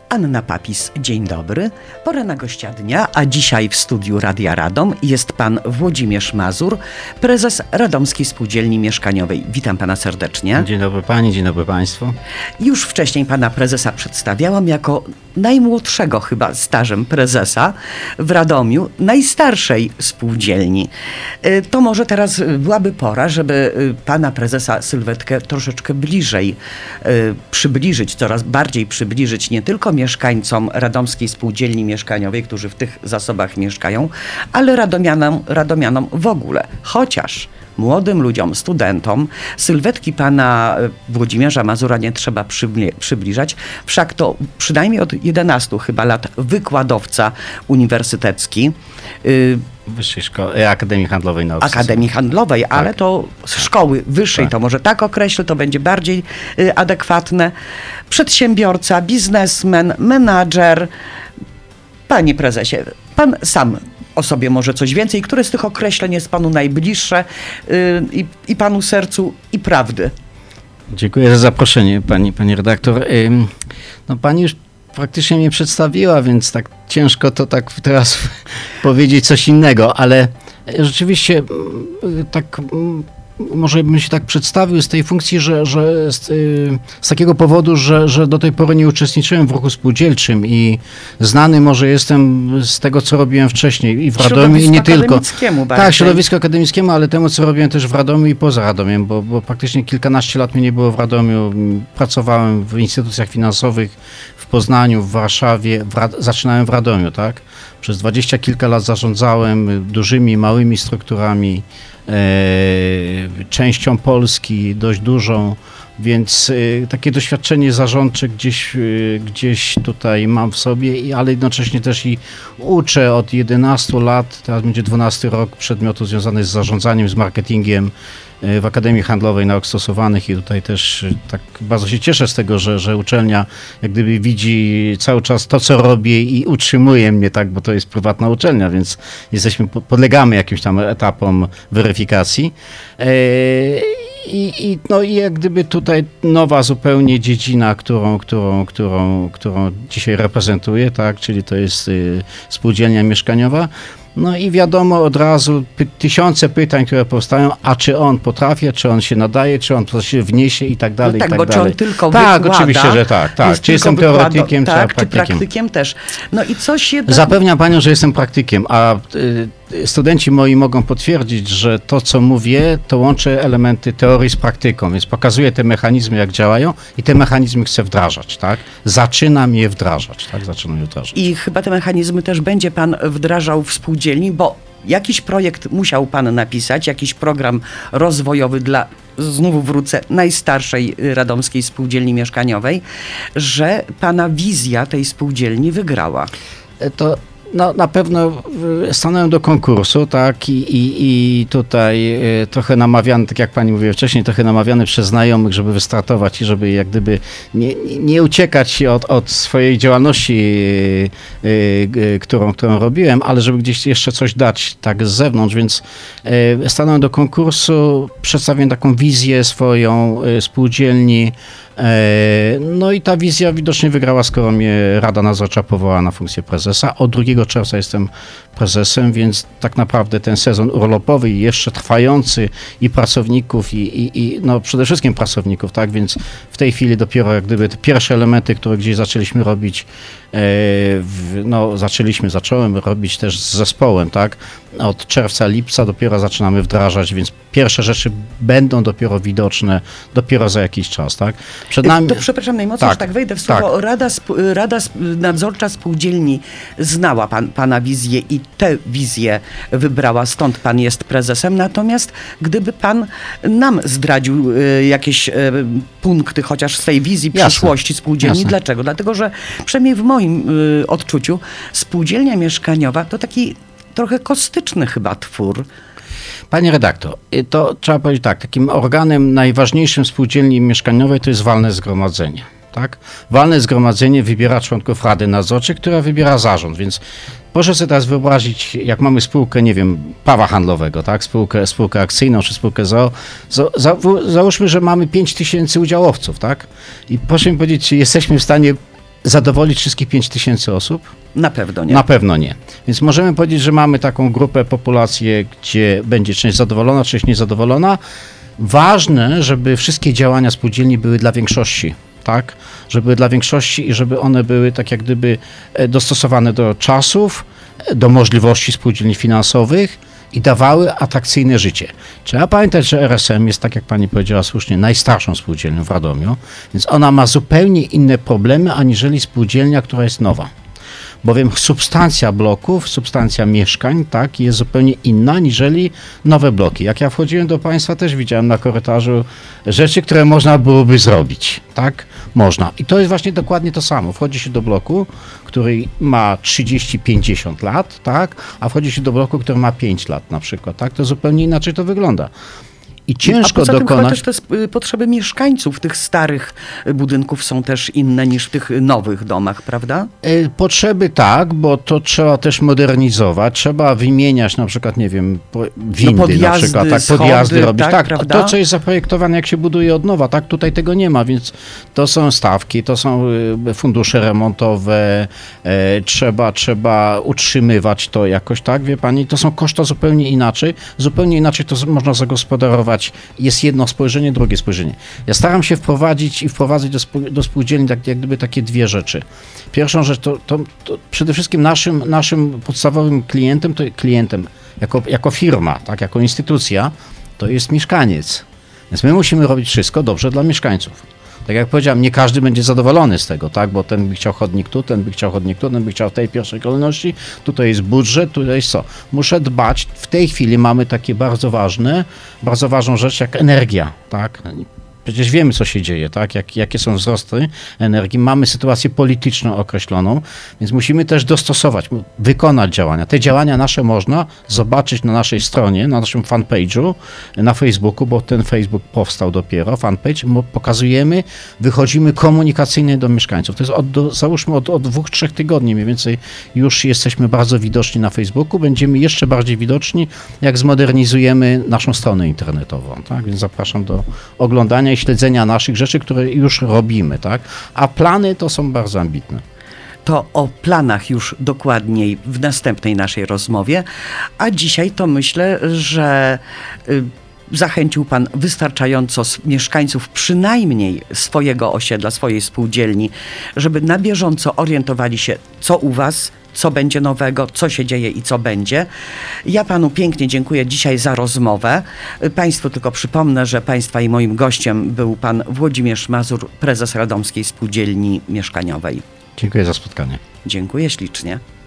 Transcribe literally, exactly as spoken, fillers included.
Anna Papis, dzień dobry. Pora na gościa dnia, a dzisiaj w studiu Radia Radom jest pan Włodzimierz Mazur, prezes Radomskiej Spółdzielni Mieszkaniowej. Witam pana serdecznie. Dzień dobry pani, dzień dobry państwu. Już wcześniej pana prezesa przedstawiałam jako najmłodszego chyba stażem prezesa w Radomiu, najstarszej spółdzielni. To może teraz byłaby pora, żeby pana prezesa sylwetkę troszeczkę bliżej przybliżyć, coraz bardziej przybliżyć nie tylko mieszkańcom Radomskiej Spółdzielni Mieszkaniowej, którzy w tych zasobach mieszkają, ale radomianom, radomianom w ogóle. Chociaż młodym ludziom, studentom sylwetki pana Włodzimierza Mazura nie trzeba przybli- przybliżać, wszak to przynajmniej od jedenastu chyba lat wykładowca uniwersytecki. Y- Wyższej Szkoły, Akademii Handlowej Nauk Akademii Handlowej, tak. Ale to z szkoły wyższej, tak. To może tak określę, to będzie bardziej y, adekwatne. Przedsiębiorca, biznesmen, menadżer. Panie prezesie, pan sam o sobie może coś więcej. Które z tych określeń jest panu najbliższe y, i, i panu sercu i prawdy? Dziękuję za zaproszenie, pani, pani redaktor. Ym, no pani już praktycznie mnie przedstawiła, więc tak ciężko to tak teraz powiedzieć coś innego, ale rzeczywiście tak może bym się tak przedstawił z tej funkcji, że, że z, z takiego powodu, że, że do tej pory nie uczestniczyłem w ruchu spółdzielczym i znany może jestem z tego, co robiłem wcześniej i w Radomiu i nie tylko. Tak, środowisku akademickiemu, ale temu, co robiłem też w Radomiu i poza Radomiem, bo, bo praktycznie kilkanaście lat mnie nie było w Radomiu. Pracowałem w instytucjach finansowych w Poznaniu, w Warszawie, w Rad- zaczynałem w Radomiu, tak? Przez dwadzieścia kilka lat zarządzałem dużymi, małymi strukturami, częścią Polski, dość dużą, więc takie doświadczenie zarządcze gdzieś, gdzieś tutaj mam w sobie, ale jednocześnie też i uczę od jedenastu lat, teraz będzie dwunasty rok przedmiotu związany z zarządzaniem, z marketingiem w Akademii Handlowej Nauk Stosowanych i tutaj też tak bardzo się cieszę z tego, że, że uczelnia jak gdyby widzi cały czas to, co robię i utrzymuje mnie, tak, bo to jest prywatna uczelnia, więc jesteśmy, podlegamy jakimś tam etapom weryfikacji. I, i, no i jak gdyby tutaj nowa zupełnie dziedzina, którą, którą, którą, którą dzisiaj reprezentuję, tak, czyli to jest y, spółdzielnia mieszkaniowa. No i wiadomo od razu py- tysiące pytań, które powstają, a czy on potrafi, czy on się nadaje, czy on coś się wniesie i tak dalej, no tak, i tak bo dalej. Czy on tylko tak, wykłada, oczywiście, że tak, tak. Czy jestem wykłada, teoretykiem, tak, czy praktykiem. Czy praktykiem też. No i coś jednak... Zapewniam panią, że jestem praktykiem, a y, studenci moi mogą potwierdzić, że to, co mówię, to łączę elementy teorii z praktyką, więc pokazuję te mechanizmy, jak działają i te mechanizmy chcę wdrażać, tak? Zaczynam je wdrażać, tak? Zaczynam je wdrażać. I chyba te mechanizmy też będzie pan wdrażał w spółdzielni, bo jakiś projekt musiał pan napisać, jakiś program rozwojowy dla, znów wrócę, najstarszej Radomskiej Spółdzielni Mieszkaniowej, że pana wizja tej spółdzielni wygrała. To no, na pewno stanąłem do konkursu, tak, i, i, i tutaj y, trochę namawiany, tak jak pani mówiła wcześniej, trochę namawiany przez znajomych, żeby wystartować i żeby jak gdyby nie, nie uciekać od, od swojej działalności, y, y, którą, którą robiłem, ale żeby gdzieś jeszcze coś dać tak z zewnątrz, więc y, stanąłem do konkursu, przedstawiłem taką wizję swoją y, spółdzielni. No i ta wizja widocznie wygrała, skoro mnie Rada Nadzorcza powołała na funkcję prezesa. Od drugiego czerwca jestem prezesem, więc tak naprawdę ten sezon urlopowy jeszcze trwający i pracowników i, i, i no przede wszystkim pracowników, tak, więc w tej chwili dopiero jak gdyby te pierwsze elementy, które gdzieś zaczęliśmy robić, w, no zaczęliśmy, zacząłem robić też z zespołem, tak, od czerwca, lipca dopiero zaczynamy wdrażać, więc pierwsze rzeczy będą dopiero widoczne dopiero za jakiś czas, tak. Przed nami... To przepraszam najmocniej, tak, że tak wejdę w słowo. Tak. Rada, Rada Nadzorcza Spółdzielni znała pan, pana wizję i tę wizję wybrała, stąd pan jest prezesem. Natomiast gdyby pan nam zdradził y, jakieś y, punkty chociaż z tej wizji Jasne. Przyszłości spółdzielni. Jasne. Dlaczego? Dlatego, że przynajmniej w moim y, odczuciu spółdzielnia mieszkaniowa to taki trochę kostyczny chyba twór. Panie redaktor, to trzeba powiedzieć tak, takim organem najważniejszym spółdzielni mieszkaniowej to jest walne zgromadzenie. Tak? Walne zgromadzenie wybiera członków Rady Nadzorczej, która wybiera zarząd, więc proszę sobie teraz wyobrazić, jak mamy spółkę, nie wiem, prawa handlowego, tak? Spółkę, spółkę akcyjną czy spółkę z o o. Za, za, załóżmy, że mamy pięć tysięcy udziałowców, tak? I proszę mi powiedzieć, czy jesteśmy w stanie zadowolić wszystkich pięć tysięcy osób? Na pewno nie. Na pewno nie. Więc możemy powiedzieć, że mamy taką grupę, populację, gdzie będzie część zadowolona, część niezadowolona. Ważne, żeby wszystkie działania spółdzielni były dla większości, tak? Żeby były dla większości i żeby one były tak jak gdyby e, dostosowane do czasów, e, do możliwości spółdzielni finansowych i dawały atrakcyjne życie. Trzeba pamiętać, że R S M jest, tak jak pani powiedziała słusznie, najstarszą spółdzielnią w Radomiu, więc ona ma zupełnie inne problemy, aniżeli spółdzielnia, która jest nowa. Bowiem substancja bloków, substancja mieszkań, tak, jest zupełnie inna niżeli nowe bloki. Jak ja wchodziłem do państwa, też widziałem na korytarzu rzeczy, które można byłoby zrobić, tak? Można. I to jest właśnie dokładnie to samo. Wchodzi się do bloku, który ma trzydzieści pięćdziesiąt lat, tak? A wchodzi się do bloku, który ma pięć lat na przykład, tak? To zupełnie inaczej to wygląda. I ciężko A poza tym chyba dokonać... też te sp- potrzeby mieszkańców tych starych budynków są też inne niż w tych nowych domach, prawda? E, Potrzeby tak, bo to trzeba też modernizować, trzeba wymieniać na przykład, nie wiem, po- windy na podjazdy, przykład, tak, schody, podjazdy robić. tak, Tak, prawda? to co jest zaprojektowane, jak się buduje od nowa, tak, tutaj tego nie ma, więc to są stawki, to są y, fundusze remontowe, e, trzeba, trzeba utrzymywać to jakoś, tak, wie pani, to są koszta zupełnie inaczej, zupełnie inaczej to z- można zagospodarować. Jest jedno spojrzenie, drugie spojrzenie. Ja staram się wprowadzić i wprowadzać do, spół- do spółdzielni tak, jak gdyby takie dwie rzeczy. Pierwszą rzecz to, to, to przede wszystkim naszym, naszym podstawowym klientem, to klientem jako, jako firma, tak, jako instytucja, to jest mieszkaniec. Więc my musimy robić wszystko dobrze dla mieszkańców. Tak jak powiedziałem, nie każdy będzie zadowolony z tego, tak, bo ten by chciał chodnik tu, ten by chciał chodnik tu, ten by chciał w tej pierwszej kolejności, tutaj jest budżet, tutaj jest co. Muszę dbać, w tej chwili mamy takie bardzo ważne, bardzo ważną rzecz jak energia, tak. Przecież wiemy, co się dzieje, tak? Jak, jakie są wzrosty energii. Mamy sytuację polityczną określoną, więc musimy też dostosować, wykonać działania. Te działania nasze można zobaczyć na naszej stronie, na naszym fanpage'u, na Facebooku, bo ten Facebook powstał dopiero, fanpage. Pokazujemy, wychodzimy komunikacyjnie do mieszkańców. To jest od, do, załóżmy od, od dwóch, trzech tygodni mniej więcej już jesteśmy bardzo widoczni na Facebooku. Będziemy jeszcze bardziej widoczni, jak zmodernizujemy naszą stronę internetową, tak? Więc zapraszam do oglądania i śledzenia naszych rzeczy, które już robimy, tak? A plany to są bardzo ambitne. To o planach już dokładniej w następnej naszej rozmowie, a dzisiaj to myślę, że y, zachęcił Pan wystarczająco s- mieszkańców przynajmniej swojego osiedla, swojej spółdzielni, żeby na bieżąco orientowali się, co u Was, co będzie nowego, co się dzieje i co będzie. Ja Panu pięknie dziękuję dzisiaj za rozmowę. Państwu tylko przypomnę, że Państwa i moim gościem był Pan Włodzimierz Mazur, prezes Radomskiej Spółdzielni Mieszkaniowej. Dziękuję za spotkanie. Dziękuję ślicznie.